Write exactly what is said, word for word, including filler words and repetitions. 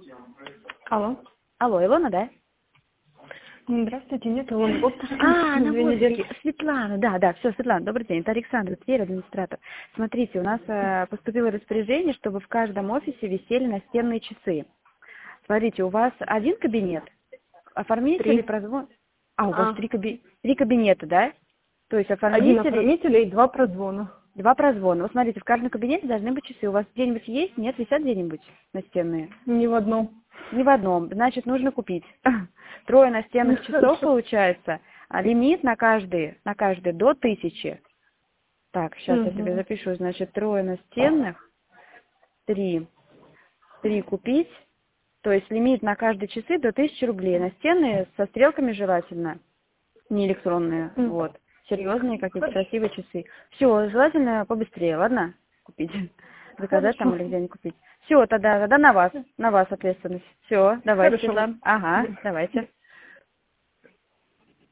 Алло. Алло, Илона, да? Здравствуйте, нет, Илона Воптер. А, на воздухе. Светлана, да, да, все, Светлана, добрый день. Это Александр, Тверь, администратор. Смотрите, у нас э, поступило распоряжение, чтобы в каждом офисе висели настенные часы. Смотрите, у вас один кабинет, оформитель Три. и прозвон... А, у А. вас три, каби... три кабинета, да? То есть Один оформитель... оформитель и два прозвона. Два прозвона. Вот смотрите, в каждом кабинете должны быть часы. У вас где-нибудь есть? Нет, висят где-нибудь настенные? Ни в одном. Ни в одном. Значит, нужно купить. Трое настенных часов получается. А лимит на каждый, на каждый до тысячи. Так, сейчас я себе запишу. Значит, трое настенных, три. Три купить. То есть лимит на каждые часы до тысячи рублей. Настенные со стрелками желательно. Не электронные. Mm. Вот. Серьезные какие-то красивые часы. Все, желательно побыстрее, ладно? Купить. Заказать там или где-нибудь купить. Все, тогда, тогда на вас. На вас ответственность. Все, давайте, Светлана. Ага, давайте.